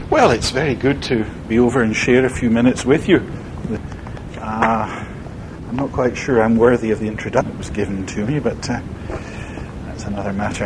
Well, it's very good to be over and share a few minutes with you. I'm not quite sure I'm worthy of the introduction that was given to me, but that's another matter.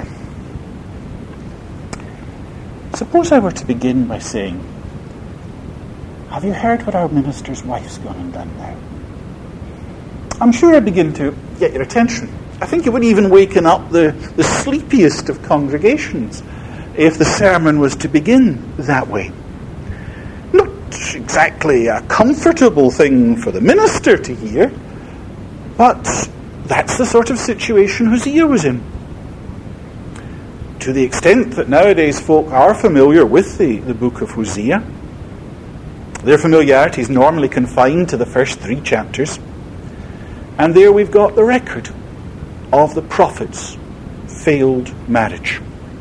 Suppose I were to begin by saying, have you heard what our minister's wife's gone and done now? I'm sure I'd begin to get your attention. I think it would even waken up the sleepiest of congregations if the sermon was to begin that way. Not exactly a comfortable thing for the minister to hear, but that's the sort of situation Hosea was in. To the extent that nowadays folk are familiar with the book of Hosea, their familiarity is normally confined to the first 3 chapters, and there we've got the record of the prophet's failed marriage.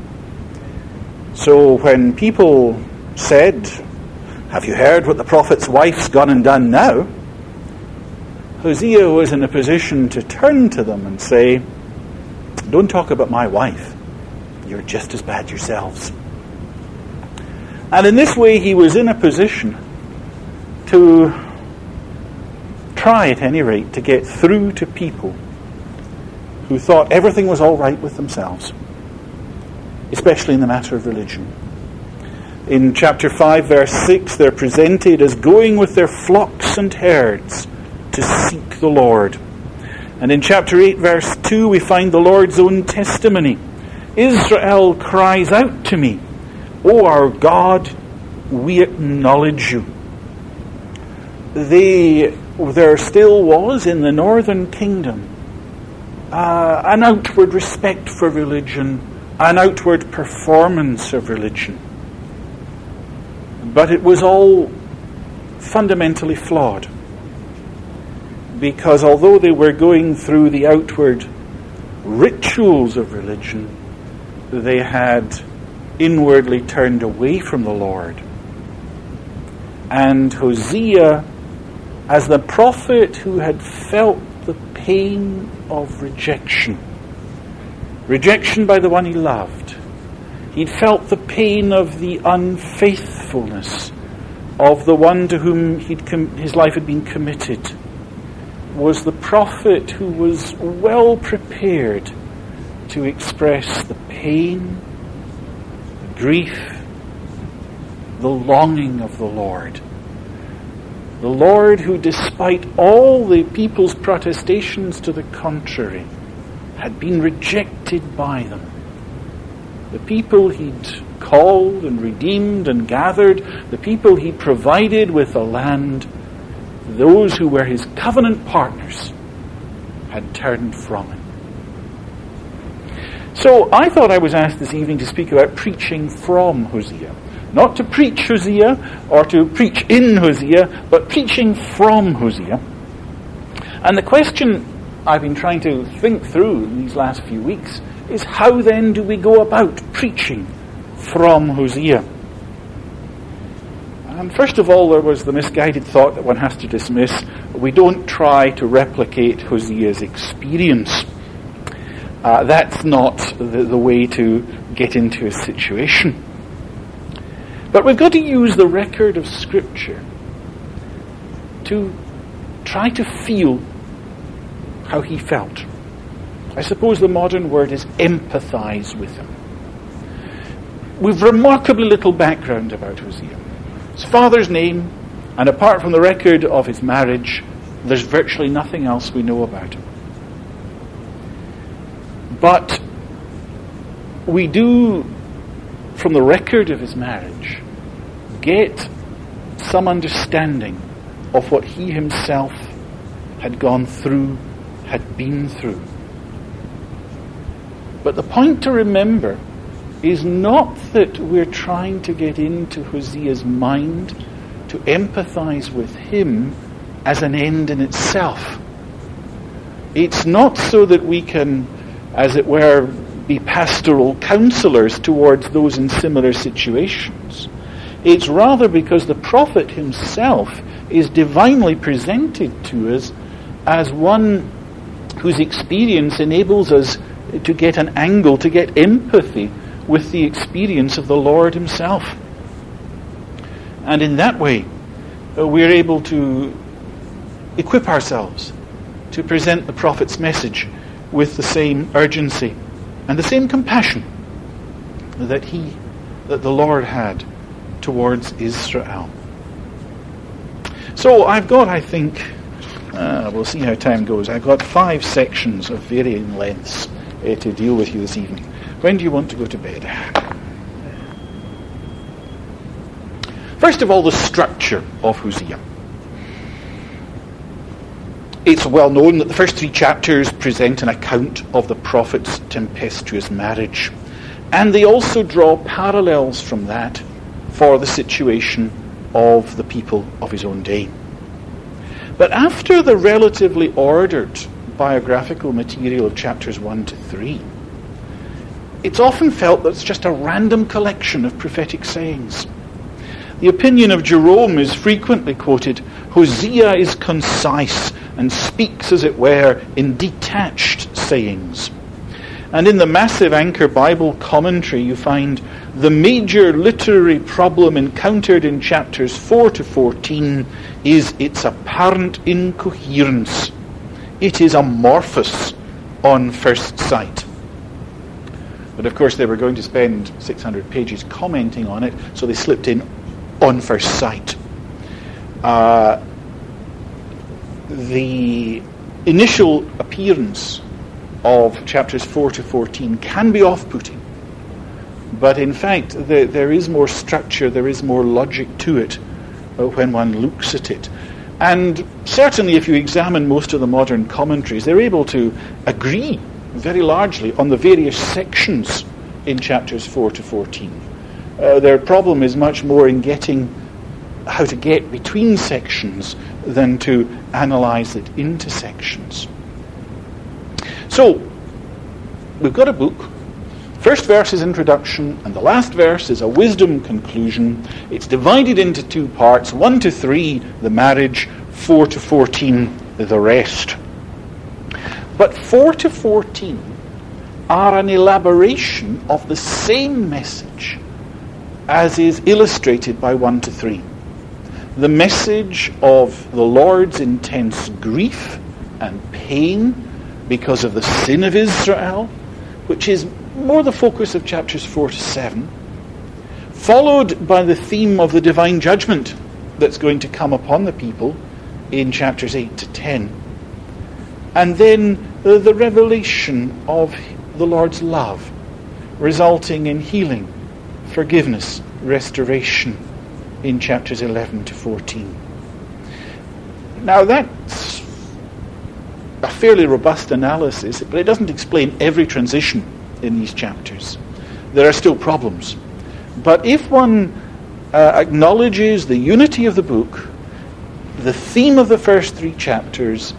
So when people said, have you heard what the prophet's wife's gone and done now? Hosea was in a position to turn to them and say, don't talk about my wife. You're just as bad yourselves. And in this way he was in a position to try at any rate to get through to people who thought everything was all right with themselves, especially in the matter of religion. In chapter 5, verse 6, they're presented as going with their flocks and herds to seek the Lord. And in chapter 8, verse 2, we find the Lord's own testimony. Israel cries out to me, O our God, we acknowledge you. There still was in the northern kingdom an outward respect for religion, an outward performance of religion. But it was all fundamentally flawed. Because although they were going through the outward rituals of religion, they had inwardly turned away from the Lord. And Hosea, as the prophet who had felt the pain of rejection by the one he loved, he'd felt the pain of the unfaithfulness of the one to whom his life had been committed, was the prophet who was well prepared to express the pain, the grief, the longing of the Lord. The Lord who, despite all the people's protestations to the contrary, had been rejected by them. The people he'd called and redeemed and gathered, the people he provided with a land, those who were his covenant partners, had turned from him. So I thought I was asked this evening to speak about preaching from Hosea. Not to preach Hosea or to preach in Hosea, but preaching from Hosea. And the question I've been trying to think through in these last few weeks is, how then do we go about preaching from Hosea? And first of all, there was the misguided thought that one has to dismiss. We don't try to replicate Hosea's experience. That's not the way to get into a situation. But we've got to use the record of Scripture to try to feel how he felt. I suppose the modern word is empathize with him. We've remarkably little background about Hosea. His father's name, and apart from the record of his marriage, there's virtually nothing else we know about him. But we do, from the record of his marriage, get some understanding of what he himself had gone through, had been through. But the point to remember is not that we're trying to get into Hosea's mind, to empathize with him as an end in itself. It's not so that we can, as it were, be pastoral counselors towards those in similar situations. It's rather because the prophet himself is divinely presented to us as one whose experience enables us to get an angle, to get empathy with the experience of the Lord himself. And in that way, we're able to equip ourselves to present the prophet's message with the same urgency and the same compassion that the Lord had towards Israel. So I've got, I think, we'll see how time goes, I've got 5 sections of varying lengths to deal with you this evening. When do you want to go to bed? First of all, the structure of Hosea. It's well known that the first 3 chapters present an account of the prophet's tempestuous marriage. And they also draw parallels from that for the situation of the people of his own day. But after the relatively ordered biographical material of chapters 1 to 3, it's often felt that it's just a random collection of prophetic sayings. The opinion of Jerome is frequently quoted, Hosea is concise and speaks, as it were, in detached sayings. And in the massive Anchor Bible commentary, you find the major literary problem encountered in chapters 4 to 14 is its apparent incoherence. It is amorphous on first sight. But of course they were going to spend 600 pages commenting on it, so they slipped in on first sight. The initial appearance of chapters 4 to 14 can be off-putting, but in fact there is more structure, there is more logic to it when one looks at it. And certainly if you examine most of the modern commentaries, they're able to agree very largely on the various sections in chapters 4 to 14. Their problem is much more in getting how to get between sections than to analyze it into sections. So, we've got a book. First verse is introduction, and the last verse is a wisdom conclusion. It's divided into 2 parts, 1 to 3, the marriage, 4 to 14, the rest. But 4 to 14 are an elaboration of the same message as is illustrated by 1 to 3. The message of the Lord's intense grief and pain because of the sin of Israel, which is more the focus of chapters 4 to 7, followed by the theme of the divine judgment that's going to come upon the people in chapters 8 to 10. And then the revelation of the Lord's love, resulting in healing, forgiveness, restoration in chapters 11 to 14. Now that's a fairly robust analysis, but it doesn't explain every transition in these chapters. There are still problems. But if one acknowledges the unity of the book, the theme of the first 3 chapters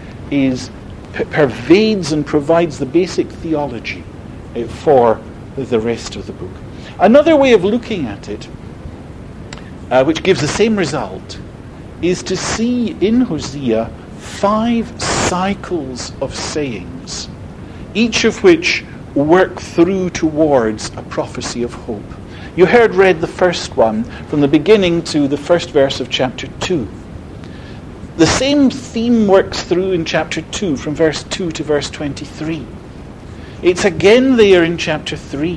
pervades and provides the basic theology for the rest of the book. Another way of looking at it, which gives the same result, is to see in Hosea 5 cycles of sayings, each of which work through towards a prophecy of hope. You heard read the first one from the beginning to the first verse of chapter 2. The same theme works through in chapter 2 from verse 2 to verse 23. It's again there in chapter 3.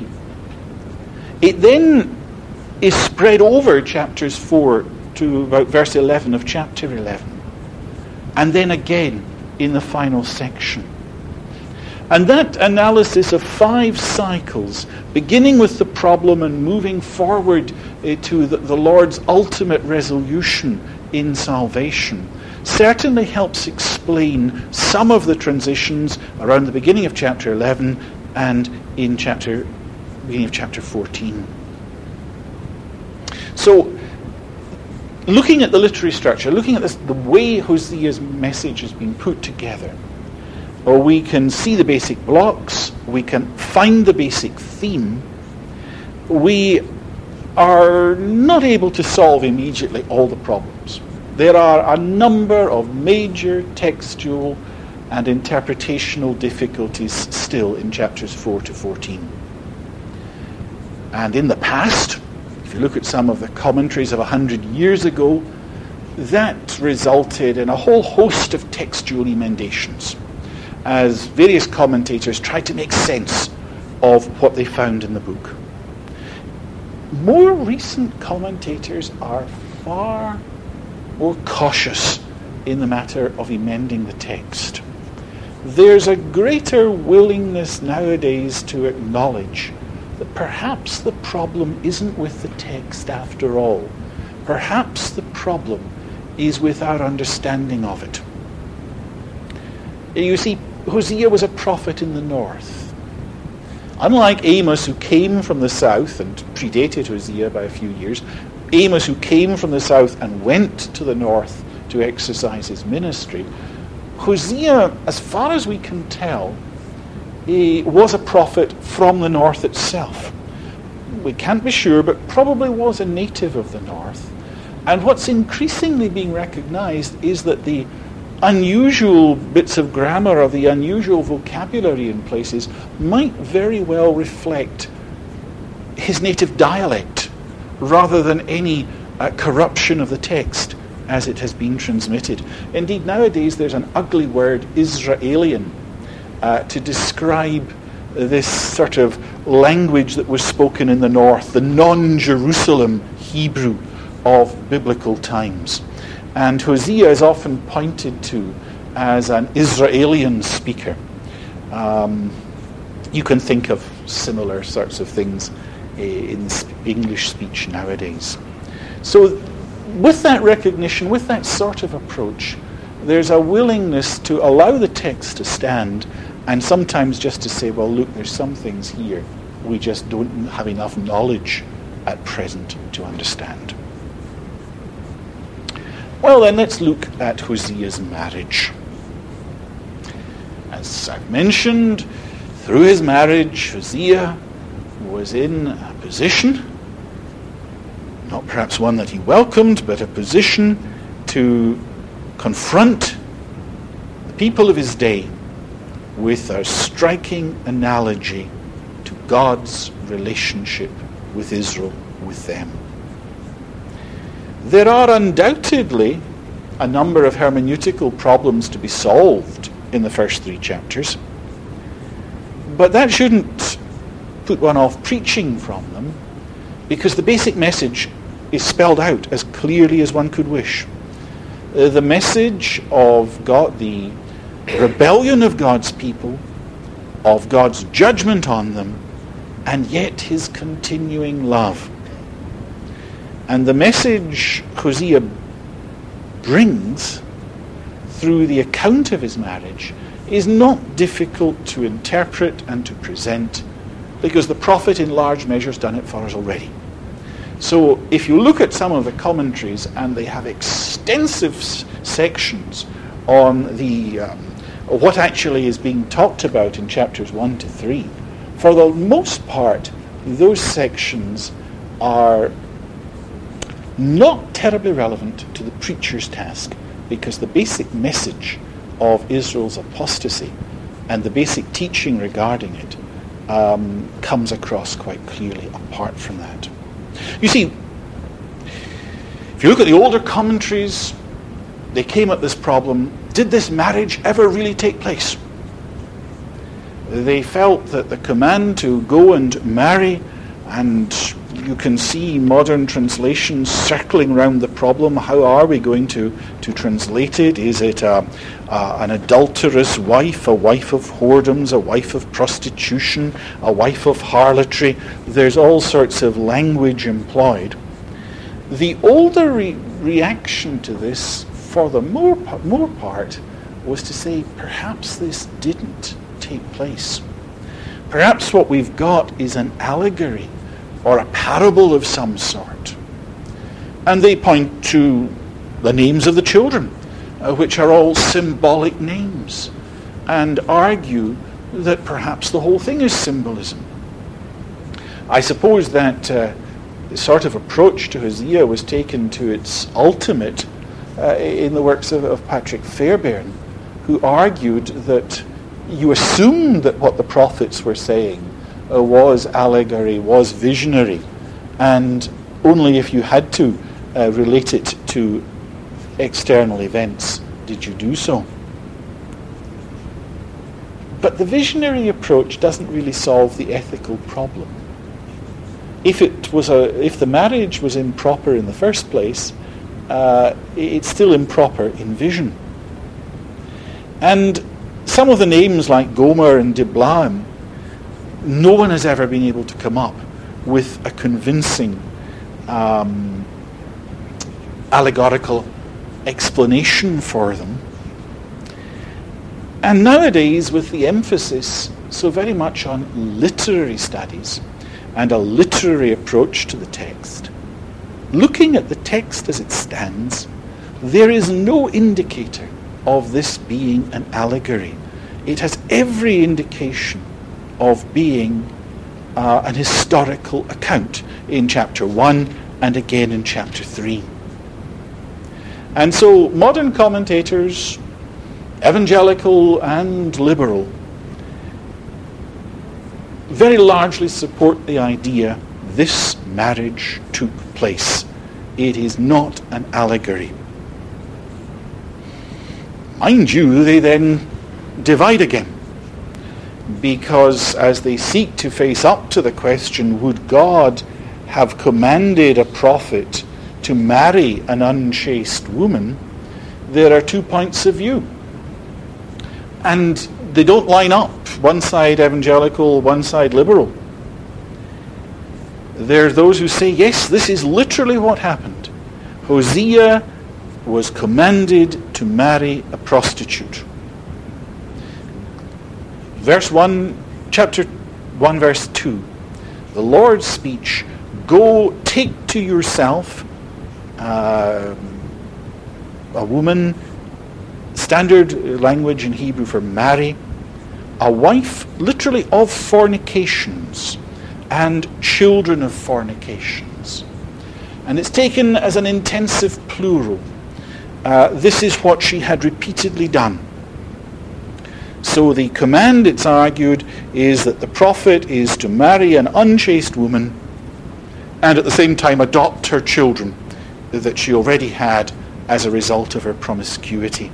It then is spread over chapters 4 to about verse 11 of chapter 11. And then again in the final section. And that analysis of 5 cycles, beginning with the problem and moving forward to the Lord's ultimate resolution in salvation, certainly helps explain some of the transitions around the beginning of chapter 11 and in beginning of chapter 14. So, looking at the literary structure, looking at the way Hosea's message has been put together, we can see the basic blocks, we can find the basic theme. We are not able to solve immediately all the problems. There are a number of major textual and interpretational difficulties still in chapters 4 to 14. And in the past, If you look at some of the commentaries of 100 years ago, that resulted in a whole host of textual emendations as various commentators tried to make sense of what they found in the book. More recent commentators are far more cautious in the matter of emending the text. There's a greater willingness nowadays to acknowledge that perhaps the problem isn't with the text after all. Perhaps the problem is with our understanding of it. You see, Hosea was a prophet in the north. Unlike Amos, who came from the south and predated Hosea by a few years, Amos, who came from the south and went to the north to exercise his ministry, Hosea, as far as we can tell, he was a prophet from the north itself. We can't be sure, but probably was a native of the north. And what's increasingly being recognized is that the unusual bits of grammar or the unusual vocabulary in places might very well reflect his native dialect rather than any corruption of the text as it has been transmitted. Indeed, nowadays there's an ugly word, Israelian, to describe this sort of language that was spoken in the north, the non-Jerusalem Hebrew of biblical times. And Hosea is often pointed to as an Israelian speaker. You can think of similar sorts of things in English speech nowadays. So with that recognition, with that sort of approach, there's a willingness to allow the text to stand and sometimes just to say, well, look, there's some things here we just don't have enough knowledge at present to understand. Well, then let's look at Hosea's marriage. As I've mentioned, through his marriage, Hosea was in a position, not perhaps one that he welcomed, but a position to confront the people of his day with a striking analogy to God's relationship with Israel, with them. There are undoubtedly a number of hermeneutical problems to be solved in the first 3 chapters, but that shouldn't put one off preaching from them, because the basic message is spelled out as clearly as one could wish. The message of God, the rebellion of God's people, of God's judgment on them, and yet his continuing love. And the message Hosea brings through the account of his marriage is not difficult to interpret and to present, because the prophet in large measure has done it for us already. So if you look at some of the commentaries, and they have extensive sections on the what actually is being talked about in chapters 1 to 3, for the most part, those sections are not terribly relevant to the preacher's task, because the basic message of Israel's apostasy and the basic teaching regarding it comes across quite clearly apart from that. You see, if you look at the older commentaries, they came at this problem, did this marriage ever really take place? They felt that the command to go and marry, and you can see modern translations circling around the problem. How are we going to translate it? Is it an adulterous wife, a wife of whoredoms, a wife of prostitution, a wife of harlotry? There's all sorts of language employed. The older reaction to this, for the more part, was to say perhaps this didn't take place. Perhaps what we've got is an allegory or a parable of some sort. And they point to the names of the children, which are all symbolic names, and argue that perhaps the whole thing is symbolism. I suppose that sort of approach to Hosea was taken to its ultimate in the works of Patrick Fairbairn, who argued that you assumed that what the prophets were saying was allegory, was visionary, and only if you had to relate it to external events did you do so. But the visionary approach doesn't really solve the ethical problem. If the marriage was improper in the first place, it's still improper in vision. And some of the names like Gomer and Diblaim, no one has ever been able to come up with a convincing allegorical explanation for them. And nowadays, with the emphasis so very much on literary studies and a literary approach to the text, looking at the text as it stands, there is no indicator of this being an allegory. It has every indication of being an historical account in chapter 1 and again in chapter 3. And so modern commentators, evangelical and liberal, very largely support the idea this marriage took place. It is not an allegory. Mind you, they then divide again, because as they seek to face up to the question, would God have commanded a prophet to marry an unchaste woman, there are 2 points of view. And they don't line up, one side evangelical, one side liberal. There are those who say, yes, this is literally what happened. Hosea was commanded to marry a prostitute. Chapter 1, verse 2. The Lord's speech, go take to yourself a woman, standard language in Hebrew for marry, a wife literally of fornications and children of fornications. And it's taken as an intensive plural. This is what she had repeatedly done. So the command, it's argued, is that the prophet is to marry an unchaste woman and at the same time adopt her children that she already had as a result of her promiscuity.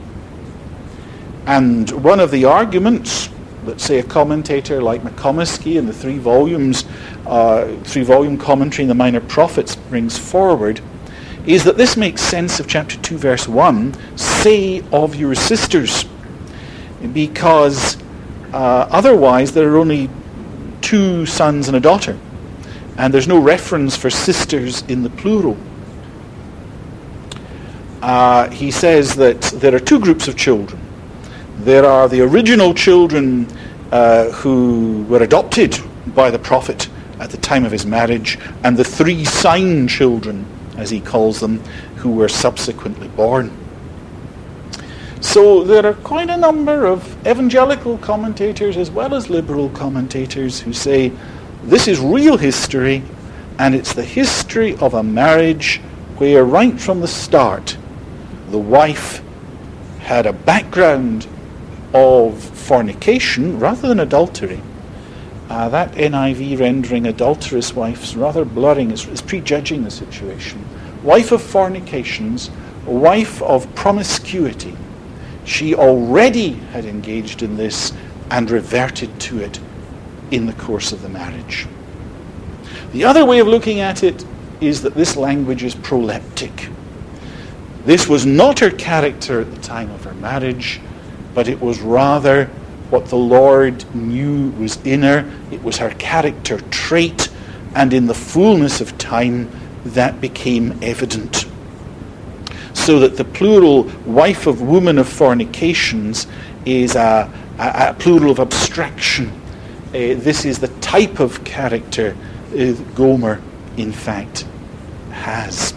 And one of the arguments, let's say a commentator like McComiskey in the 3-volume commentary in the Minor Prophets brings forward, is that this makes sense of chapter 2, verse 1, say of your sisters, because otherwise there are only 2 sons and a daughter, and there's no reference for sisters in the plural. He says that there are 2 groups of children. There are the original children who were adopted by the prophet at the time of his marriage, and the 3 sign children, as he calls them, who were subsequently born. So there are quite a number of evangelical commentators as well as liberal commentators who say this is real history, and it's the history of a marriage where right from the start the wife had a background of fornication rather than adultery. That NIV rendering adulterous wife's rather blurring, it's prejudging the situation. Wife of fornications, wife of promiscuity. She already had engaged in this and reverted to it in the course of the marriage. The other way of looking at it is that this language is proleptic. This was not her character at the time of her marriage, but it was rather what the Lord knew was in her. It was her character trait, and in the fullness of time that became evident. So that the plural wife of woman of fornications is a plural of abstraction. This is the type of character Gomer, in fact, has.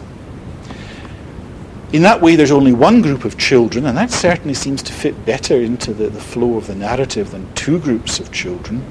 In that way, there's only one group of children, and that certainly seems to fit better into the flow of the narrative than 2 groups of children.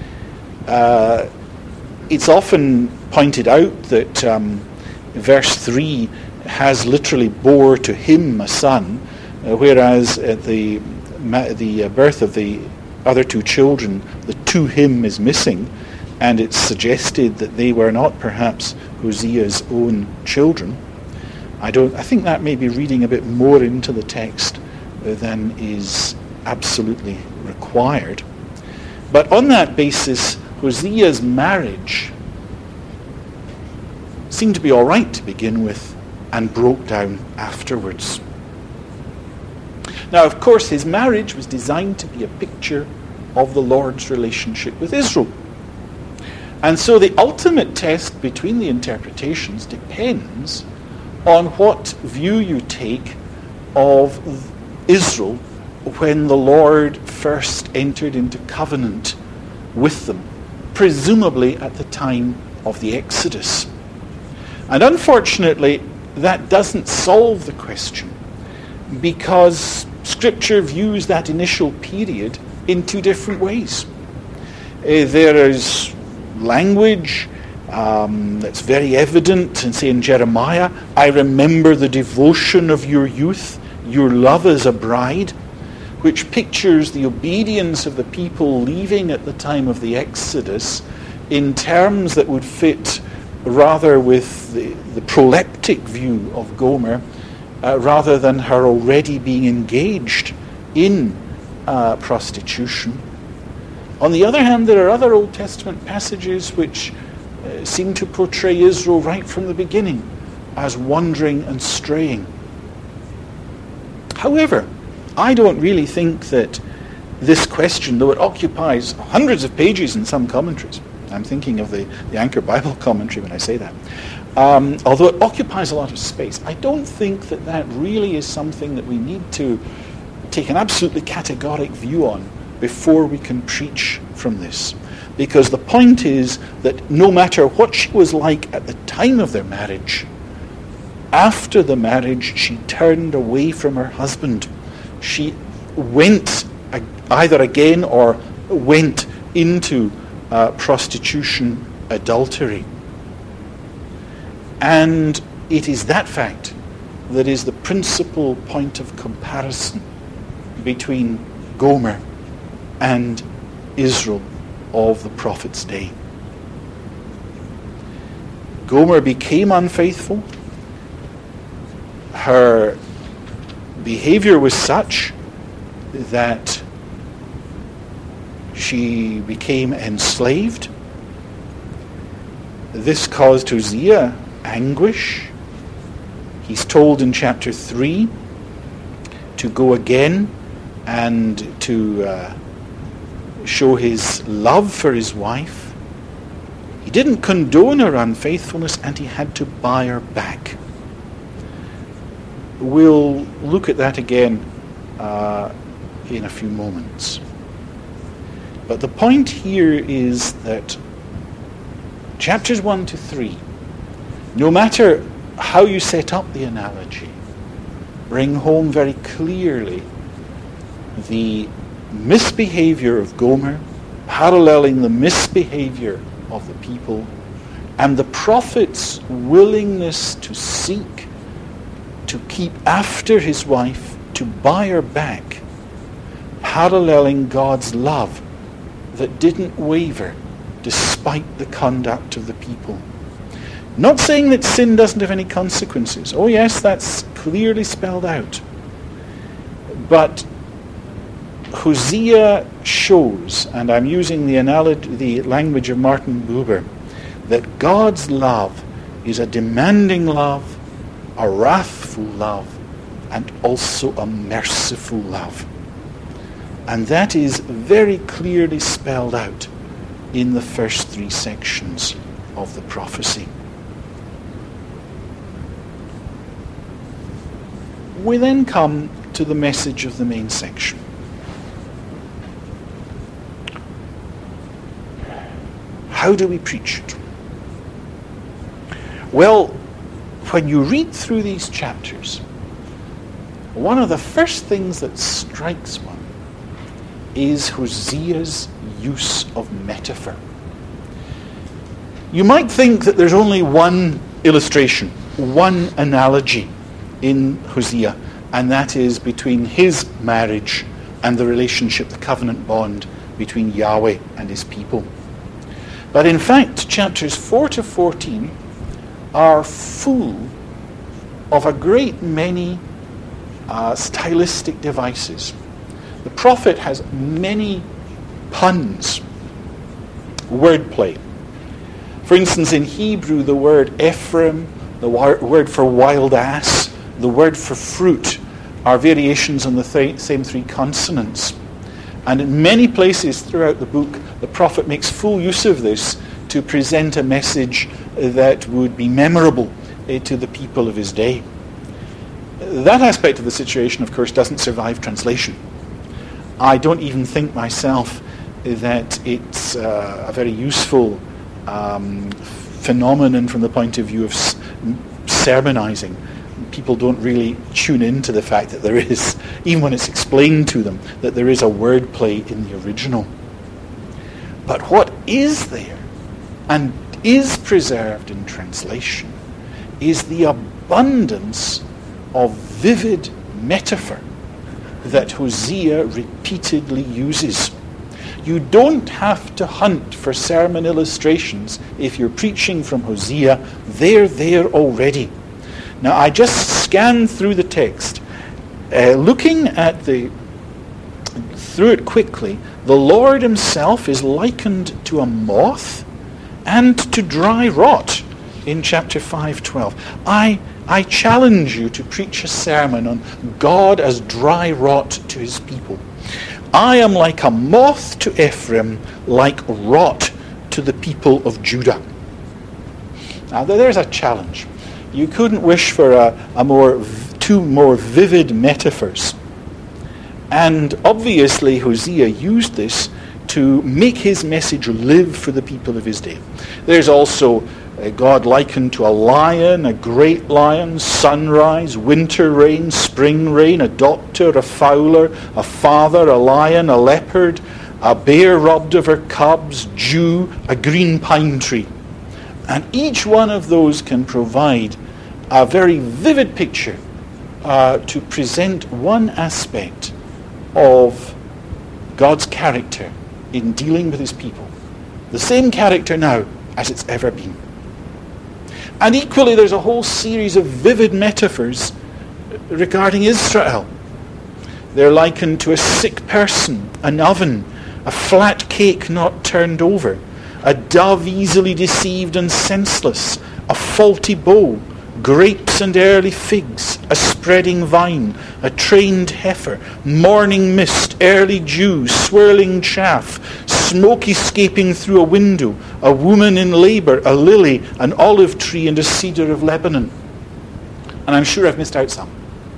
It's often pointed out that verse 3 has literally bore to him a son, whereas at the birth of the other 2 children, the to him is missing, and it's suggested that they were not perhaps Hosea's own children. I think that may be reading a bit more into the text than is absolutely required. But on that basis, Hosea's marriage seemed to be all right to begin with and broke down afterwards. Now, of course, his marriage was designed to be a picture of the Lord's relationship with Israel. And so the ultimate test between the interpretations depends on what view you take of Israel when the Lord first entered into covenant with them, presumably at the time of the Exodus. And unfortunately, that doesn't solve the question, because Scripture views that initial period in two different ways. There is language that's very evident, and say in Jeremiah, I remember the devotion of your youth, your love as a bride, which pictures the obedience of the people leaving at the time of the Exodus in terms that would fit rather with the proleptic view of Gomer, rather than her already being engaged in prostitution. On the other hand, there are other Old Testament passages which seem to portray Israel right from the beginning as wandering and straying. However, I don't really think that this question, though it occupies hundreds of pages in some commentaries, I'm thinking of the Anchor Bible commentary when I say that, although it occupies a lot of space, I don't think that that really is something that we need to take an absolutely categoric view on before we can preach from this. Because the point is that no matter what she was like at the time of their marriage, after the marriage she turned away from her husband. She went either again or went into prostitution, adultery. And it is that fact that is the principal point of comparison between Gomer and Israel of the prophet's day. Gomer became unfaithful. Her behavior was such that she became enslaved. This caused Hosea anguish. He's told in chapter 3 to go again and to show his love for his wife. He didn't condone her unfaithfulness, and he had to buy her back. We'll look at that again in a few moments. But the point here is that chapters 1 to 3, no matter how you set up the analogy, bring home very clearly the misbehavior of Gomer, paralleling the misbehavior of the people, and the prophet's willingness to seek to keep after his wife, to buy her back, paralleling God's love that didn't waver despite the conduct of the people. Not saying that sin doesn't have any consequences. Oh yes, that's clearly spelled out. But Hosea shows, and I'm using the language of Martin Buber, that God's love is a demanding love, a wrathful love, and also a merciful love. And that is very clearly spelled out in the first 3 sections of the prophecy. We then come to the message of the main section. How do we preach it? Well, when you read through these chapters, one of the first things that strikes one is Hosea's use of metaphor. You might think that there's only one illustration, one analogy in Hosea, and that is between his marriage and the relationship, the covenant bond between Yahweh and his people. But in fact, chapters 4 to 14 are full of a great many stylistic devices. The prophet has many puns, wordplay. For instance, in Hebrew, the word Ephraim, the word for wild ass, the word for fruit are variations on the same three consonants. And in many places throughout the book, the prophet makes full use of this to present a message that would be memorable to the people of his day. That aspect of the situation, of course, doesn't survive translation. I don't even think myself that it's a very useful phenomenon from the point of view of sermonizing. People don't really tune into the fact that there is, even when it's explained to them, that there is a wordplay in the original. But what is there and is preserved in translation is the abundance of vivid metaphor that Hosea repeatedly uses. You don't have to hunt for sermon illustrations if you're preaching from Hosea. They're there already. Now, I just scanned through the text, looking at through it quickly. The Lord himself is likened to a moth and to dry rot in chapter 5:12. I challenge you to preach a sermon on God as dry rot to his people. I am like a moth to Ephraim, like rot to the people of Judah. Now, there's a challenge. You couldn't wish for two more vivid metaphors. And obviously Hosea used this to make his message live for the people of his day. There's also God likened to a lion, a great lion, sunrise, winter rain, spring rain, a doctor, a fowler, a father, a lion, a leopard, a bear robbed of her cubs, dew, a green pine tree. And each one of those can provide a very vivid picture to present one aspect of God's character in dealing with his people. The same character now as it's ever been. And equally, there's a whole series of vivid metaphors regarding Israel. They're likened to a sick person, an oven, a flat cake not turned over, a dove easily deceived and senseless, a faulty bow, grapes and early figs, a spreading vine, a trained heifer, morning mist, early dew, swirling chaff, smoke escaping through a window, a woman in labor, a lily, an olive tree, and a cedar of Lebanon. And I'm sure I've missed out some.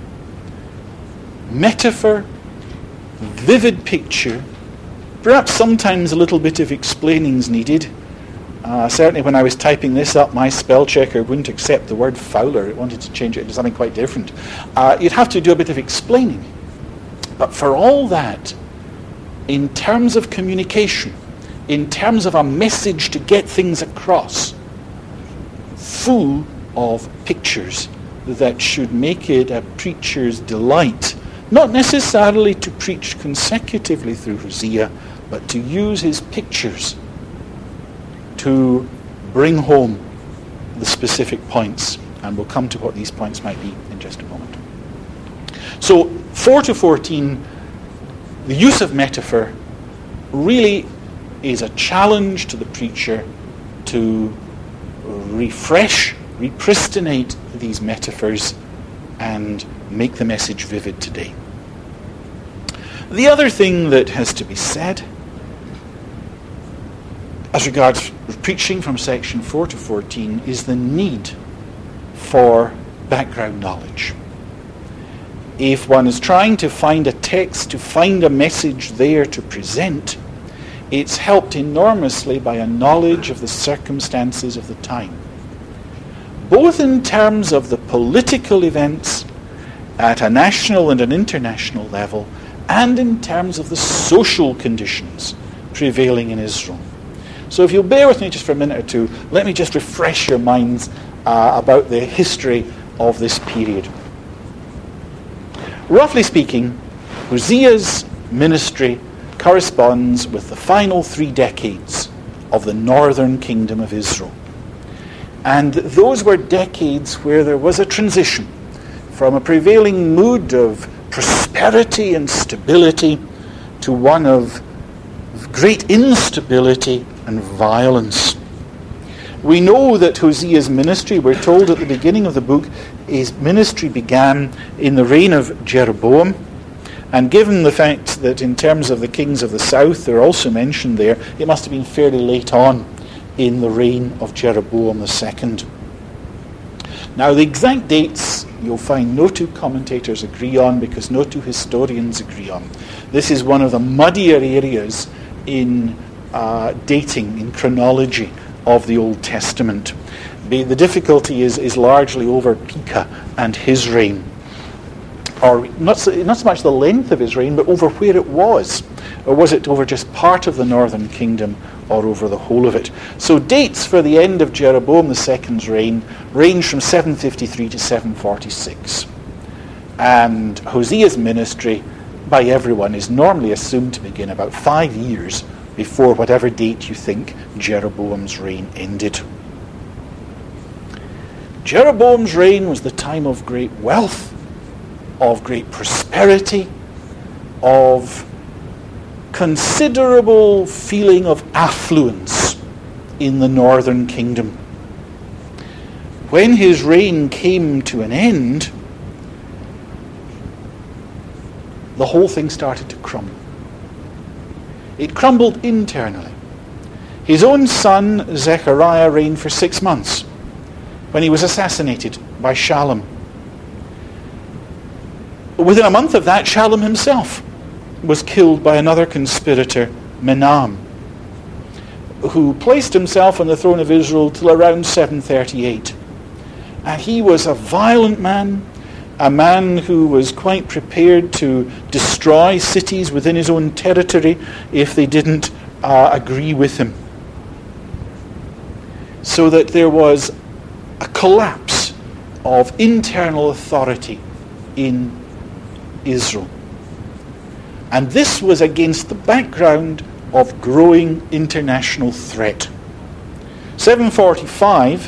Metaphor, vivid picture, perhaps sometimes a little bit of explaining's needed. Certainly when I was typing this up, my spell checker wouldn't accept the word fowler. It wanted to change it into something quite different. You'd have to do a bit of explaining. But for all that, in terms of communication, in terms of a message to get things across, full of pictures that should make it a preacher's delight, not necessarily to preach consecutively through Hosea, but to use his pictures to bring home the specific points. And we'll come to what these points might be in just a moment. So 4 to 14, the use of metaphor really is a challenge to the preacher to refresh, repristinate these metaphors and make the message vivid today. The other thing that has to be said as regards preaching from section 4 to 14 is the need for background knowledge. If one is trying to find a text, to find a message there to present, it's helped enormously by a knowledge of the circumstances of the time, both in terms of the political events at a national and an international level, and in terms of the social conditions prevailing in Israel. So if you'll bear with me just for a minute or two, let me just refresh your minds about the history of this period. Roughly speaking, Hosea's ministry corresponds with the final 3 decades of the northern kingdom of Israel. And those were decades where there was a transition from a prevailing mood of prosperity and stability to one of great instability and violence. We know that Hosea's ministry, we're told at the beginning of the book, his ministry began in the reign of Jeroboam. And given the fact that in terms of the kings of the south, they're also mentioned there, it must have been fairly late on in the reign of Jeroboam II. Now, the exact dates you'll find no two commentators agree on, because no two historians agree on. This is one of the muddier areas in dating, in chronology of the Old Testament. The difficulty is largely over Pekah and his reign, or not so much the length of his reign, but over where it was. Or was it over just part of the northern kingdom, or over the whole of it? So dates for the end of Jeroboam II's reign range from 753 to 746. And Hosea's ministry, by everyone, is normally assumed to begin about 5 years before whatever date you think Jeroboam's reign ended. Jeroboam's reign was the time of great wealth, of great prosperity, of considerable feeling of affluence in the northern kingdom. When his reign came to an end, the whole thing started to crumble. It crumbled internally. His own son, Zechariah, reigned for 6 months when he was assassinated by Shallum. Within a month of that, Shallum himself was killed by another conspirator, Menahem, who placed himself on the throne of Israel till around 738. And he was a violent man, a man who was quite prepared to destroy cities within his own territory if they didn't agree with him. So that there was a collapse of internal authority in Israel. And this was against the background of growing international threat. 745,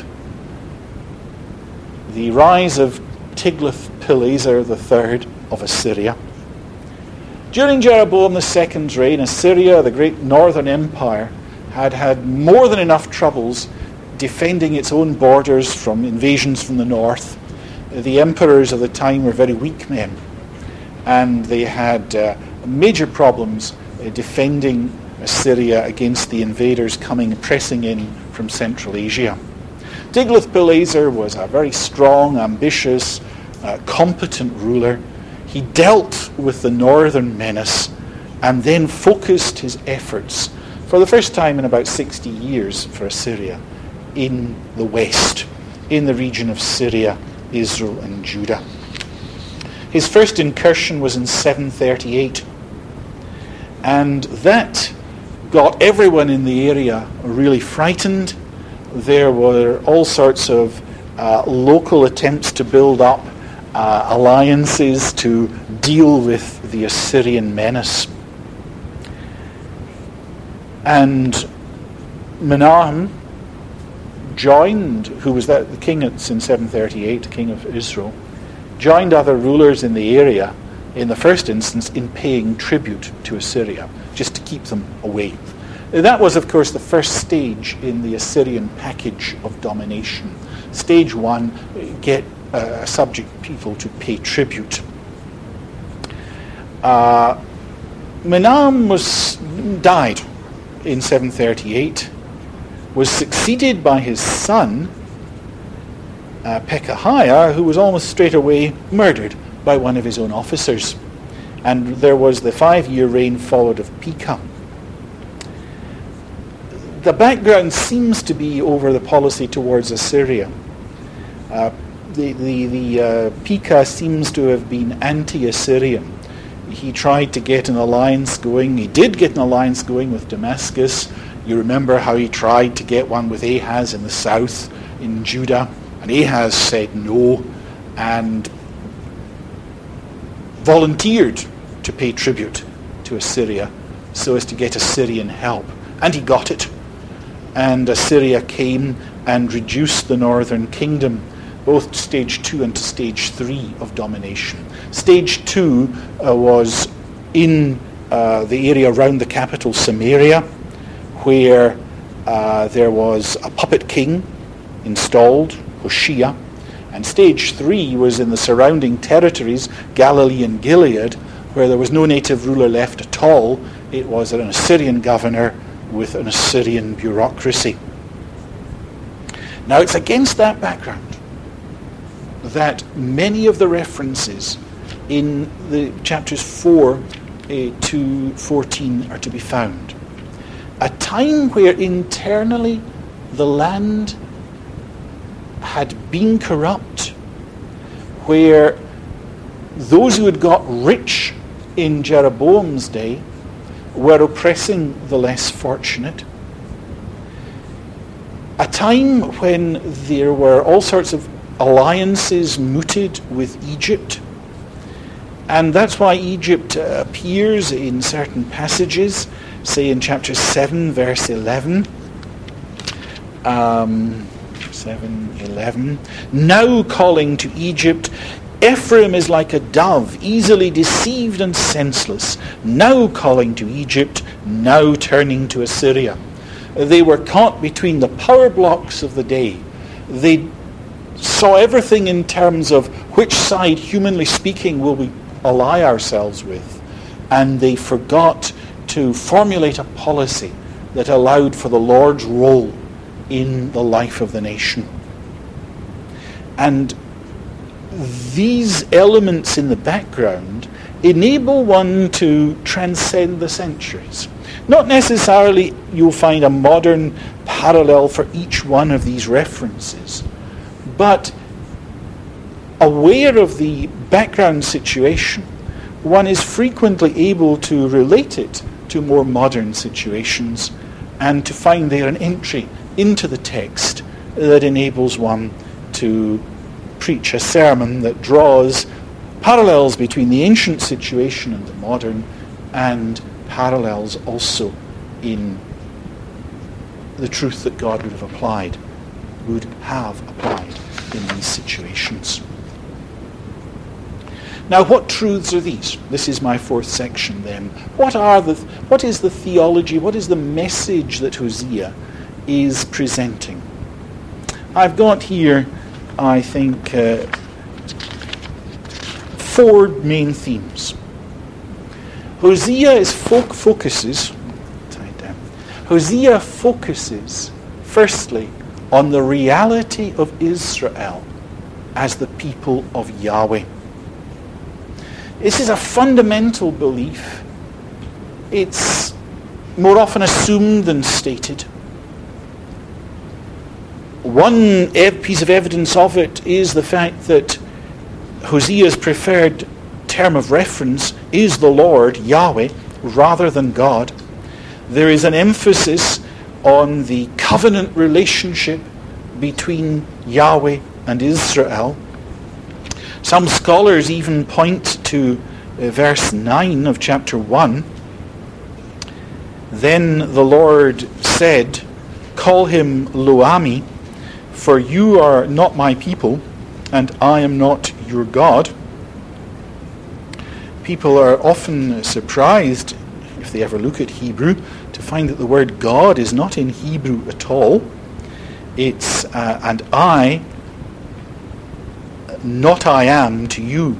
the rise of Tiglath-Pileser III of Assyria. During Jeroboam II's reign, Assyria, the great northern empire, had more than enough troubles defending its own borders from invasions from the north. The emperors of the time were very weak men, and they had major problems defending Assyria against the invaders pressing in from Central Asia. Tiglath-Pileser was a very strong, ambitious, competent ruler. He dealt with the northern menace and then focused his efforts, for the first time in about 60 years for Assyria, in the west, in the region of Syria, Israel and Judah. His first incursion was in 738, and that got everyone in the area really frightened. There were all sorts of local attempts to build up alliances to deal with the Assyrian menace. And Menahem joined, who was the king in 738, the king of Israel, joined other rulers in the area in the first instance in paying tribute to Assyria, just to keep them away. That was, of course, the first stage in the Assyrian package of domination. Stage one, get subject people to pay tribute. Menahem died in 738, was succeeded by his son, Pekahiah, who was almost straight away murdered by one of his own officers. And there was the 5-year reign followed of Pekah. The background seems to be over the policy towards Assyria. Pekah seems to have been anti-Assyrian. He tried to get an alliance going. He did get an alliance going with Damascus. You remember how he tried to get one with Ahaz in the south, in Judah. And Ahaz said no and volunteered to pay tribute to Assyria so as to get Assyrian help. And he got it. And Assyria came and reduce the northern kingdom, both to stage 2 and to stage 3 of domination. Stage 2 was in the area around the capital Samaria, where there was a puppet king installed, Hoshea, and stage 3 was in the surrounding territories, Galilee and Gilead, where there was no native ruler left at all. It was an Assyrian governor with an Assyrian bureaucracy. Now it's against that background that many of the references in the chapters 4 to 14 are to be found. A time where internally the land had been corrupt, where those who had got rich in Jeroboam's day were oppressing the less fortunate. A time when there were all sorts of alliances mooted with Egypt. And that's why Egypt appears in certain passages, say in chapter 7, verse 11. 7:11. Now calling to Egypt, Ephraim is like a dove, easily deceived and senseless. Now calling to Egypt, now turning to Assyria. They were caught between the power blocks of the day. They saw everything in terms of which side, humanly speaking, will we ally ourselves with. And they forgot to formulate a policy that allowed for the Lord's role in the life of the nation. And these elements in the background enable one to transcend the centuries. Not necessarily you'll find a modern parallel for each one of these references, but aware of the background situation, one is frequently able to relate it to more modern situations and to find there an entry into the text that enables one to preach a sermon that draws parallels between the ancient situation and the modern, and parallels also in the truth that God would have applied in these situations. Now, what truths are these? This is my fourth section then. What is the theology, what is the message that Hosea is presenting? I've got here, I think, 4 main themes. Hosea focuses, firstly, on the reality of Israel as the people of Yahweh. This is a fundamental belief. It's more often assumed than stated. One piece of evidence of it is the fact that Hosea's preferred term of reference is the Lord, Yahweh, rather than God. There is an emphasis on the covenant relationship between Yahweh and Israel. Some scholars even point to verse 9 of chapter 1. Then the Lord said, "Call him Lo-Ammi, for you are not my people, and I am not your God." People are often surprised, if they ever look at Hebrew, to find that the word God is not in Hebrew at all. It's, and I, not I am to you.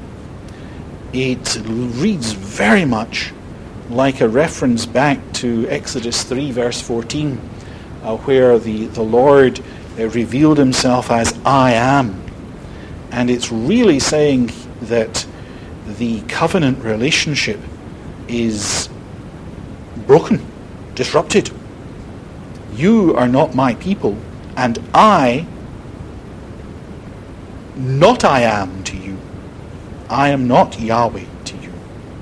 It reads very much like a reference back to Exodus 3 verse 14, where the Lord revealed himself as I am. And it's really saying that the covenant relationship is broken, disrupted. You are not my people, and I, not I am to you. I am not Yahweh to you.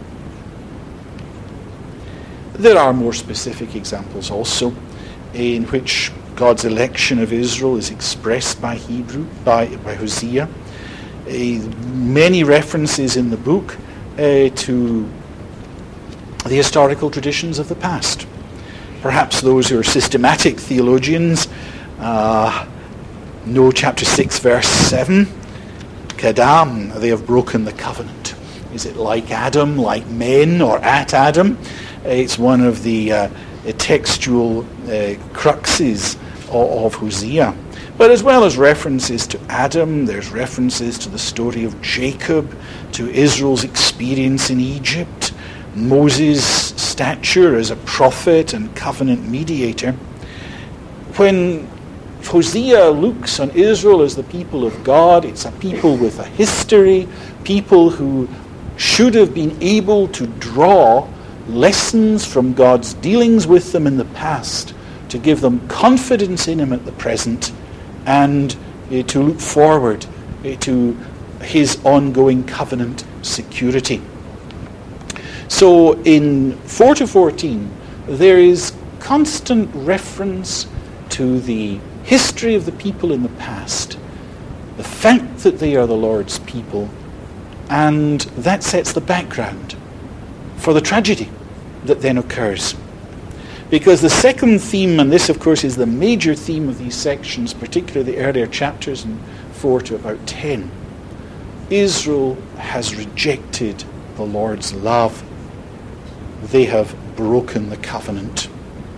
There are more specific examples also in which God's election of Israel is expressed by Hosea. Many references in the book to the historical traditions of the past. Perhaps those who are systematic theologians No, chapter 6, verse 7. Kadam, they have broken the covenant. Is it like Adam, like men, or at Adam? It's one of the textual cruxes of Hosea. But as well as references to Adam, there's references to the story of Jacob, to Israel's experience in Egypt, Moses' stature as a prophet and covenant mediator. When Hosea looks on Israel as the people of God, it's a people with a history, people who should have been able to draw lessons from God's dealings with them in the past to give them confidence in him at the present and to look forward to his ongoing covenant security. So in 4 to 14, there is constant reference to the history of the people in the past, the fact that they are the Lord's people, and that sets the background for the tragedy that then occurs. Because the second theme, and this of course is the major theme of these sections, particularly the earlier chapters in 4 to about 10, Israel has rejected the Lord's love. They have broken the covenant.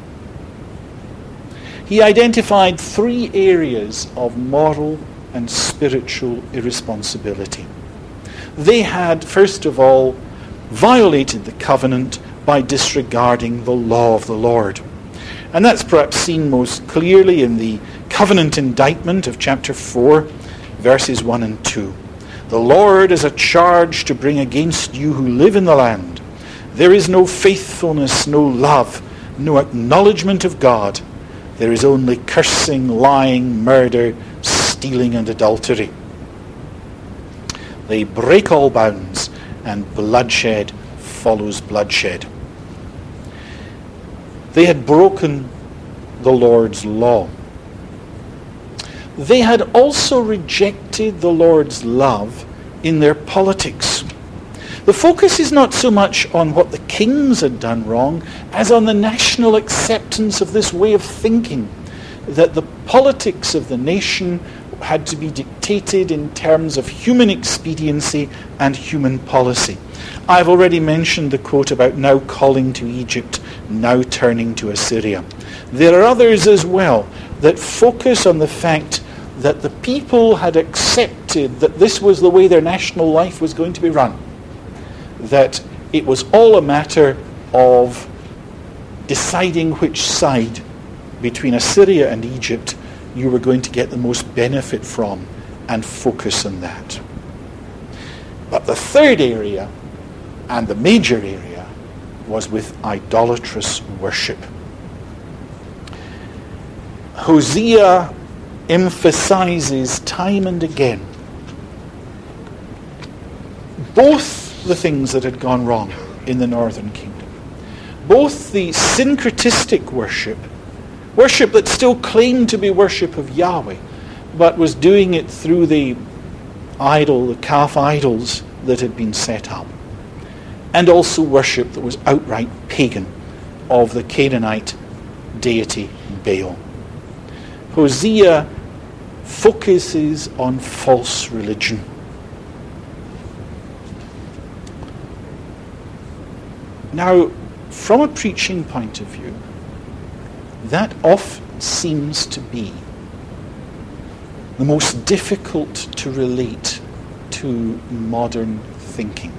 He identified 3 areas of moral and spiritual irresponsibility. They had, first of all, violated the covenant by disregarding the law of the Lord. And that's perhaps seen most clearly in the covenant indictment of chapter 4, verses 1 and 2. The Lord is a charge to bring against you who live in the land. There is no faithfulness, no love, no acknowledgement of God. There is only cursing, lying, murder, stealing, and adultery. They break all bounds, and bloodshed follows bloodshed. They had broken the Lord's law. They had also rejected the Lord's love in their politics. The focus is not so much on what the kings had done wrong as on the national acceptance of this way of thinking, that the politics of the nation had to be dictated in terms of human expediency and human policy. I've already mentioned the quote about now calling to Egypt, now turning to Assyria. There are others as well that focus on the fact that the people had accepted that this was the way their national life was going to be run. That it was all a matter of deciding which side between Assyria and Egypt you were going to get the most benefit from and focus on that. But the third area, and the major area, was with idolatrous worship. Hosea emphasizes time and again both the things that had gone wrong in the northern kingdom, both the syncretistic worship that still claimed to be worship of Yahweh, but was doing it through the calf idols that had been set up, and also worship that was outright pagan of the Canaanite deity Baal. Hosea focuses on false religion. Now, from a preaching point of view, that often seems to be the most difficult to relate to modern thinking.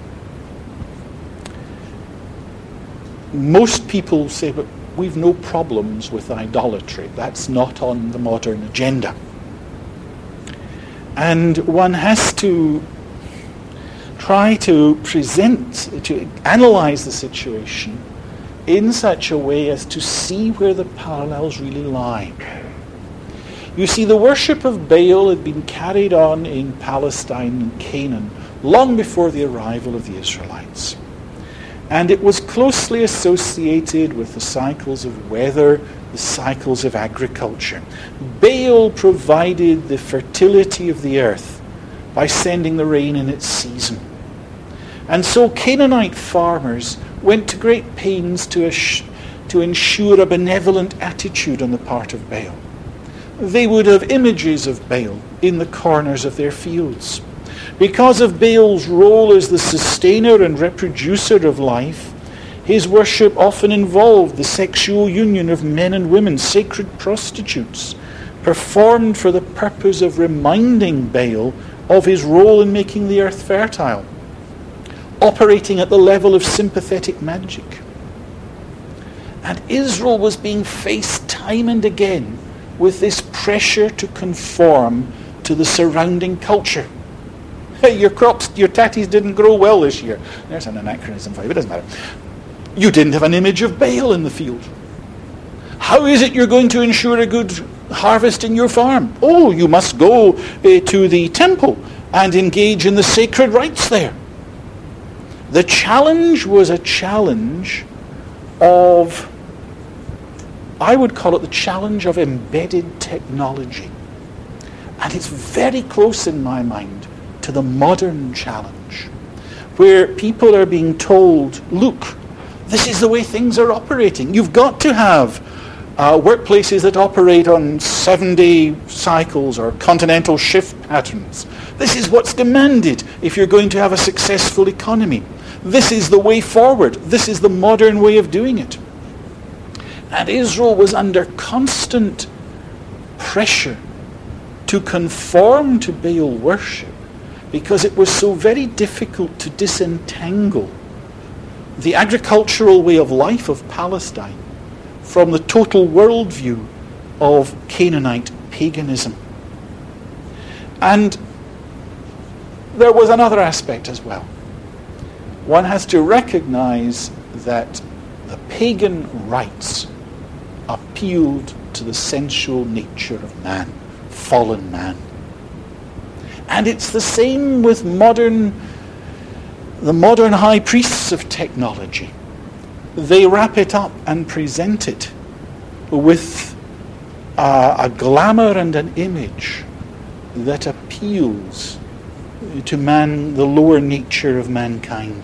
Most people say, but we've no problems with idolatry. That's not on the modern agenda. And one has to try to analyze the situation in such a way as to see where the parallels really lie. You see, the worship of Baal had been carried on in Palestine and Canaan long before the arrival of the Israelites. And it was closely associated with the cycles of weather, the cycles of agriculture. Baal provided the fertility of the earth by sending the rain in its season. And so Canaanite farmers went to great pains to ensure a benevolent attitude on the part of Baal. they would have images of Baal in the corners of their fields. Because of Baal's role as the sustainer and reproducer of life, his worship often involved the sexual union of men and women, sacred prostitutes, performed for the purpose of reminding Baal of his role in making the earth fertile, operating at the level of sympathetic magic. And Israel was being faced time and again with this pressure to conform to the surrounding culture. Hey, your crops, your tatties didn't grow well this year. There's an anachronism for you, but it doesn't matter. You didn't have an image of Baal in the field. How is it you're going to ensure a good harvest in your farm? Oh, you must go to the temple and engage in the sacred rites there. The challenge was a challenge of, I would call it the challenge of embedded technology. And it's very close in my mind to the modern challenge, where people are being told, look, this is the way things are operating. You've got to have workplaces that operate on 7-day cycles or continental shift patterns. This is what's demanded if you're going to have a successful economy. This is the way forward. This is the modern way of doing it. And Israel was under constant pressure to conform to Baal worship because it was so very difficult to disentangle the agricultural way of life of Palestine from the total worldview of Canaanite paganism. And there was another aspect as well. One has to recognize that the pagan rites appealed to the sensual nature of man, fallen man. And it's the same with the modern high priests of technology. They wrap it up and present it with a glamour and an image that appeals to man, the lower nature of mankind.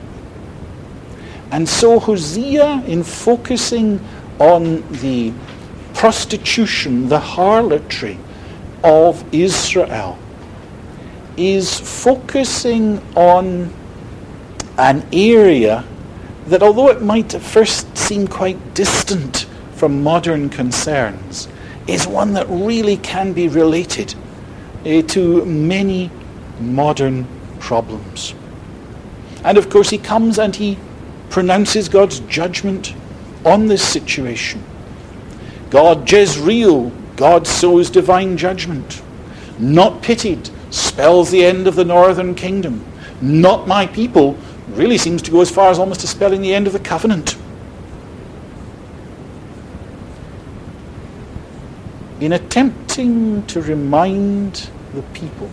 And so Hosea, in focusing on the prostitution, the harlotry of Israel, is focusing on an area that, although it might at first seem quite distant from modern concerns, is one that really can be related to many modern problems. And of course he comes and he pronounces God's judgment on this situation. God, Jezreel, God sows divine judgment. Not pitied, spells the end of the northern kingdom. Not my people really seems to go as far as almost to spelling the end of the covenant. In attempting to remind the people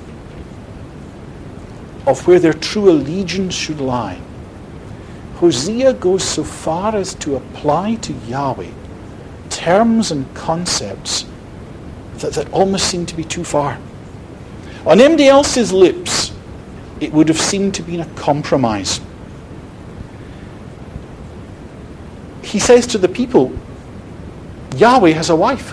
of where their true allegiance should lie, Hosea goes so far as to apply to Yahweh terms and concepts that almost seem to be too far. On anybody else's lips, it would have seemed to be a compromise. He says to the people, Yahweh has a wife.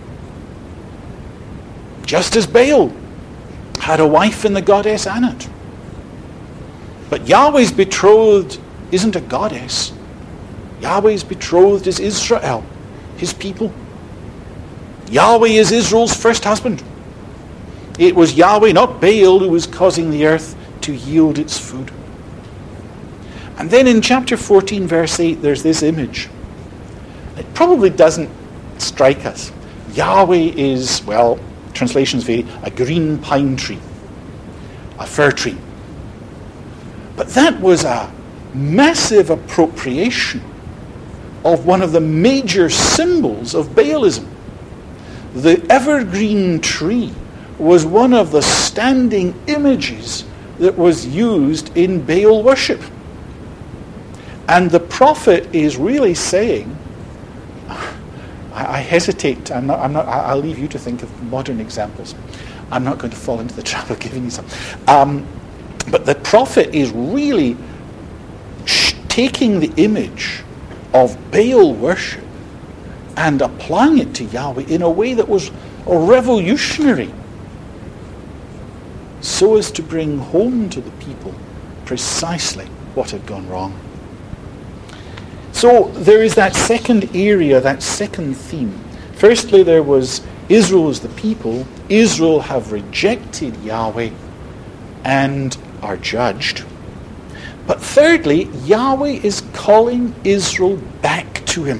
Just as Baal had a wife in the goddess Anat. But Yahweh's betrothed isn't a goddess. Yahweh's betrothed is Israel, his people. Yahweh is Israel's first husband. It was Yahweh, not Baal, who was causing the earth to yield its food. And then in chapter 14, verse 8, there's this image. It probably doesn't strike us. Yahweh is, well, translations vary, a green pine tree, a fir tree. But that was a massive appropriation of one of the major symbols of Baalism. The evergreen tree was one of the standing images that was used in Baal worship. And the prophet is really saying, I hesitate, I'll leave you to think of modern examples. I'm not going to fall into the trap of giving you some. But the prophet is really taking the image of Baal worship and applying it to Yahweh in a way that was or revolutionary, so as to bring home to the people precisely what had gone wrong. So there is that second area, that second theme. Firstly, there was Israel as the people. Israel have rejected Yahweh and are judged. But thirdly, Yahweh is calling Israel back to him.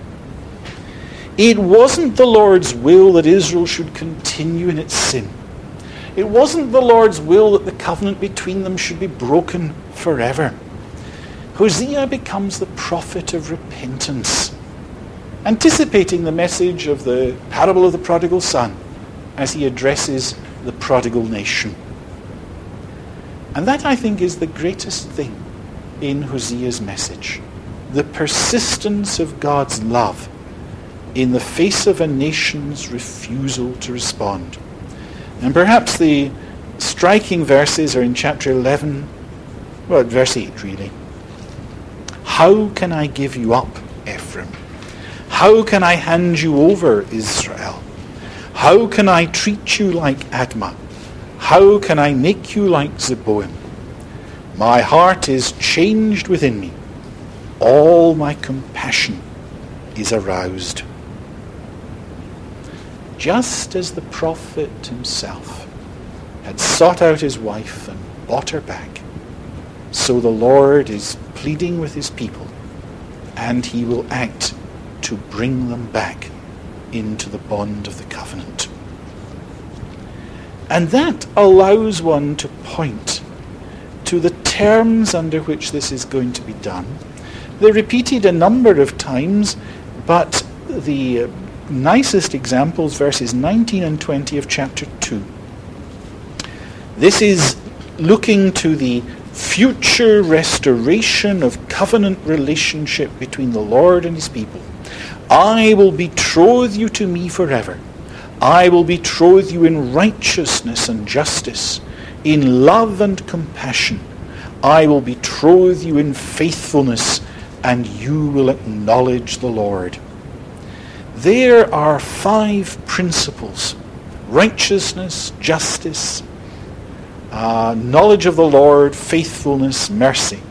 It wasn't the Lord's will that Israel should continue in its sin. It wasn't the Lord's will that the covenant between them should be broken forever. Hosea becomes the prophet of repentance, anticipating the message of the parable of the prodigal son as he addresses the prodigal nation. And that, I think, is the greatest thing in Hosea's message. The persistence of God's love in the face of a nation's refusal to respond. And perhaps the striking verses are in chapter 11, well, verse 8 really. How can I give you up, Ephraim? How can I hand you over, Israel? How can I treat you like Admah? How can I make you like Zeboim? My heart is changed within me. All my compassion is aroused. Just as the prophet himself had sought out his wife and bought her back, so the Lord is pleading with his people, and he will act to bring them back into the bond of the covenant. And that allows one to point to the terms under which this is going to be done. They're repeated a number of times, but the nicest examples, verses 19 and 20 of chapter 2. This is looking to the future restoration of covenant relationship between the Lord and his people. I will betroth you to me forever. I will betroth you in righteousness and justice, in love and compassion. I will betroth you in faithfulness, and you will acknowledge the Lord. There are 5 principles: righteousness, justice, knowledge of the Lord, faithfulness, mercy.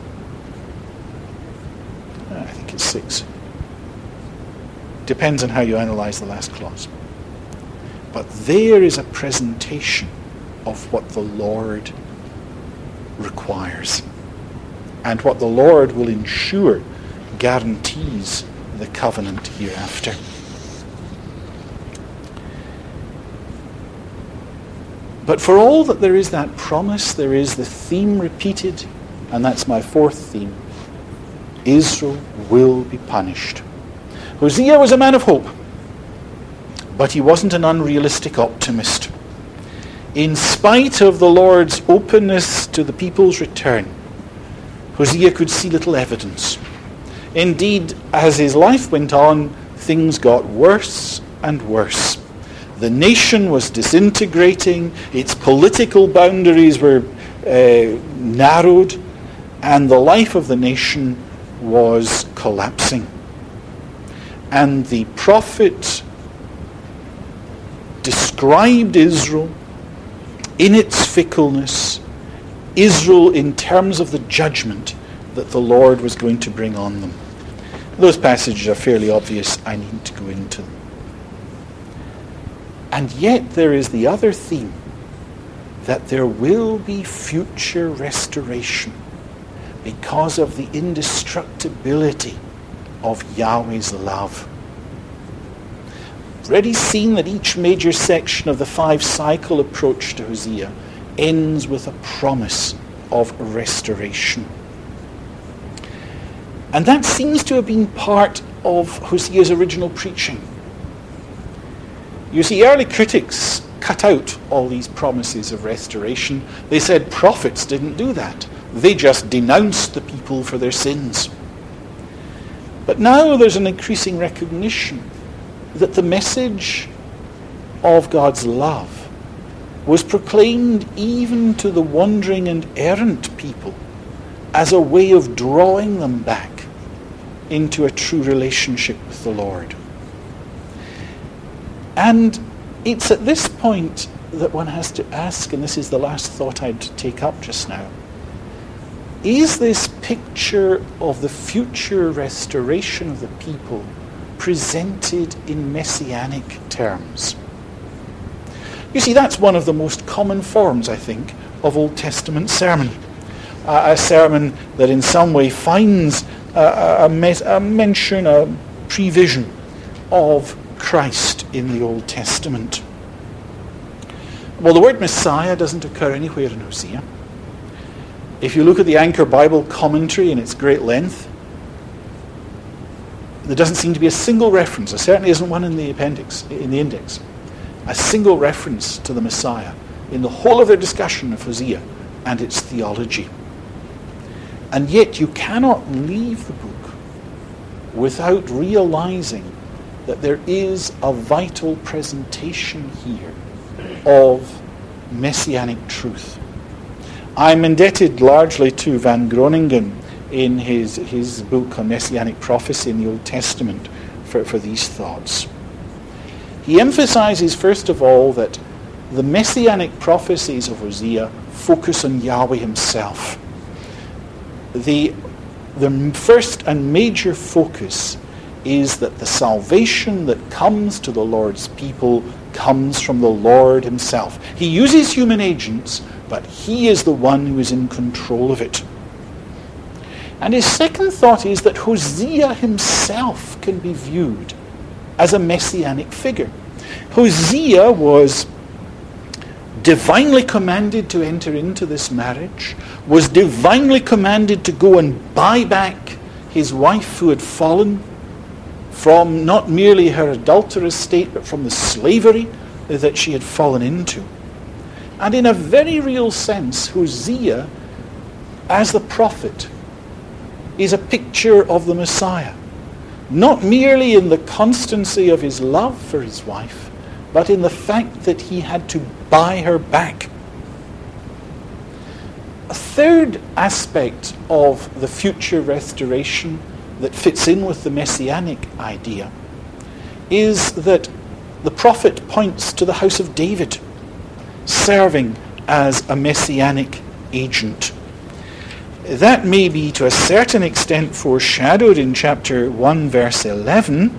I think it's 6. Depends on how you analyze the last clause. But there is a presentation of what the Lord requires, and what the Lord will ensure guarantees the covenant hereafter. But for all that there is that promise, there is the theme repeated, and that's my 4th theme. Israel will be punished. Hosea was a man of hope, but he wasn't an unrealistic optimist. In spite of the Lord's openness to the people's return, Hosea could see little evidence. Indeed, as his life went on, things got worse and worse. The nation was disintegrating, its political boundaries were narrowed, and the life of the nation was collapsing. And the prophet described Israel in its fickleness, Israel in terms of the judgment that the Lord was going to bring on them. Those passages are fairly obvious. I need to go into them. And yet there is the other theme, that there will be future restoration because of the indestructibility of Yahweh's love. We've already seen that each major section of the 5-cycle approach to Hosea ends with a promise of restoration. And that seems to have been part of Hosea's original preaching. You see, early critics cut out all these promises of restoration. They said prophets didn't do that. They just denounced the people for their sins. But now there's an increasing recognition that the message of God's love was proclaimed even to the wandering and errant people as a way of drawing them back into a true relationship with the Lord. And It's at this point that one has to ask, and this is the last thought I'd take up just now, is this picture of the future restoration of the people presented in messianic terms? You see, that's one of the most common forms, I think, of Old Testament sermon. A sermon that in some way finds a mention, a prevision of Christ in the Old Testament. Well, the word Messiah doesn't occur anywhere in Hosea. If you look at the Anchor Bible commentary in its great length, there doesn't seem to be a single reference. There certainly isn't one in the appendix, in the index. A single reference to the Messiah in the whole of their discussion of Hosea and its theology. And yet you cannot leave the book without realizing that there is a vital presentation here of messianic truth. I'm indebted largely to Van Groningen in his book on Messianic prophecy in the Old Testament for these thoughts. He emphasizes, first of all, that the messianic prophecies of Hosea focus on Yahweh himself. The first and major focus is that the salvation that comes to the Lord's people comes from the Lord himself. He uses human agents, but he is the one who is in control of it. And his second thought is that Hosea himself can be viewed as a messianic figure. Hosea was divinely commanded to enter into this marriage, was divinely commanded to go and buy back his wife who had fallen from not merely her adulterous state, but from the slavery that she had fallen into. And in a very real sense, Hosea, as the prophet, is a picture of the Messiah. Not merely in the constancy of his love for his wife, but in the fact that he had to buy her back. A third aspect of the future restoration that fits in with the messianic idea is that the prophet points to the house of David serving as a messianic agent. That may be to a certain extent foreshadowed in chapter 1 verse 11.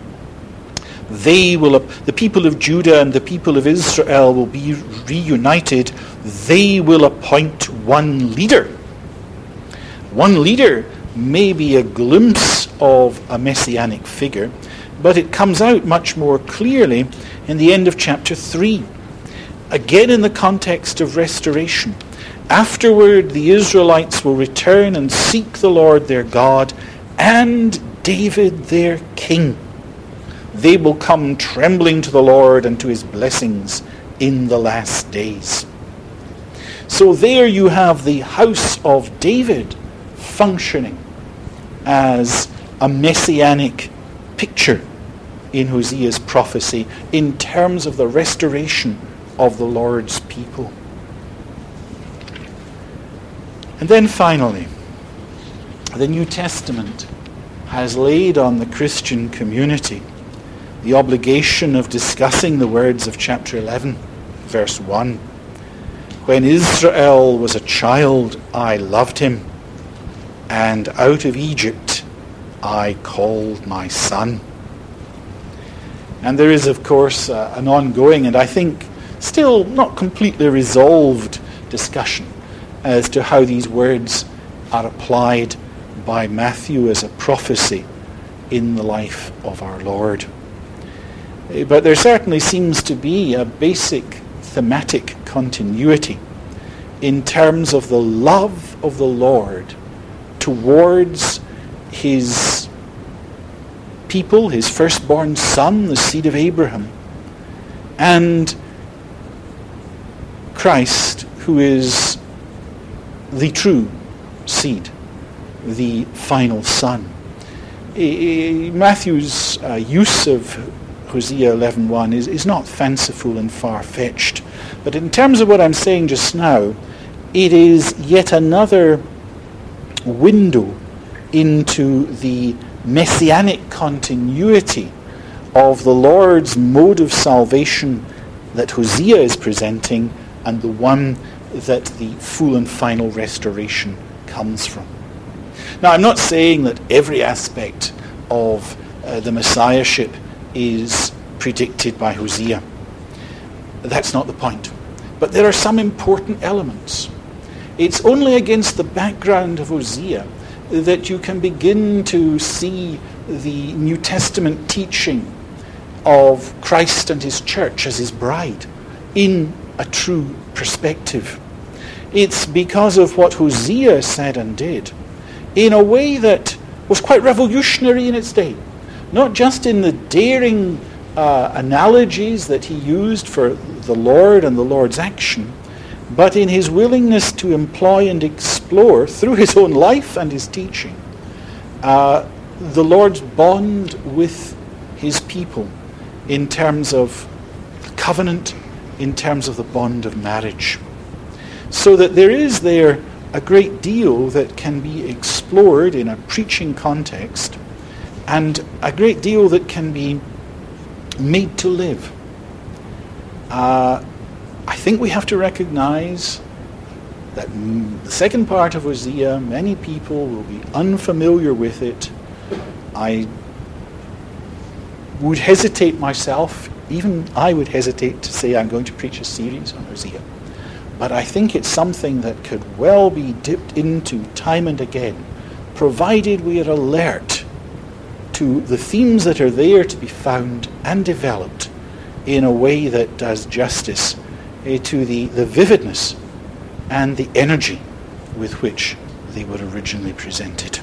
The people of Judah and the people of Israel will be reunited. They will appoint one leader. One leader may be a glimpse of a messianic figure, but it comes out much more clearly in the end of chapter 3. Again in the context of restoration. Afterward, the Israelites will return and seek the Lord their God and David their king. They will come trembling to the Lord and to his blessings in the last days. So there you have the house of David functioning as a messianic picture in Hosea's prophecy in terms of the restoration of the Lord's people. And then finally, the New Testament has laid on the Christian community the obligation of discussing the words of chapter 11, verse 1. When Israel was a child, I loved him, and out of Egypt I called my son. And there is, of course, an ongoing and I think still not completely resolved discussion as to how these words are applied by Matthew as a prophecy in the life of our Lord. But there certainly seems to be a basic thematic continuity in terms of the love of the Lord towards his people, his firstborn son, the seed of Abraham, and Christ, who is the true seed, the final son. Matthew's use of Hosea 11:1 is not fanciful and far-fetched, but in terms of what I'm saying just now, it is yet another window into the messianic continuity of the Lord's mode of salvation that Hosea is presenting and the one that the full and final restoration comes from. Now, I'm not saying that every aspect of the Messiahship is predicted by Hosea. That's not the point. But there are some important elements. It's only against the background of Hosea that you can begin to see the New Testament teaching of Christ and his church as his bride in a true perspective. It's because of what Hosea said and did in a way that was quite revolutionary in its day. Not just in the daring analogies that he used for the Lord and the Lord's action, but in his willingness to employ and explore, through his own life and his teaching, the Lord's bond with his people in terms of the covenant, in terms of the bond of marriage. So that there is there a great deal that can be explored in a preaching context, and a great deal that can be made to live. I think we have to recognize that the second part of Hosea, many people will be unfamiliar with it. I would hesitate myself, even I would hesitate to say I'm going to preach a series on Hosea. But I think it's something that could well be dipped into time and again, provided we are alert to the themes that are there to be found and developed in a way that does justice to the vividness and the energy with which they were originally presented.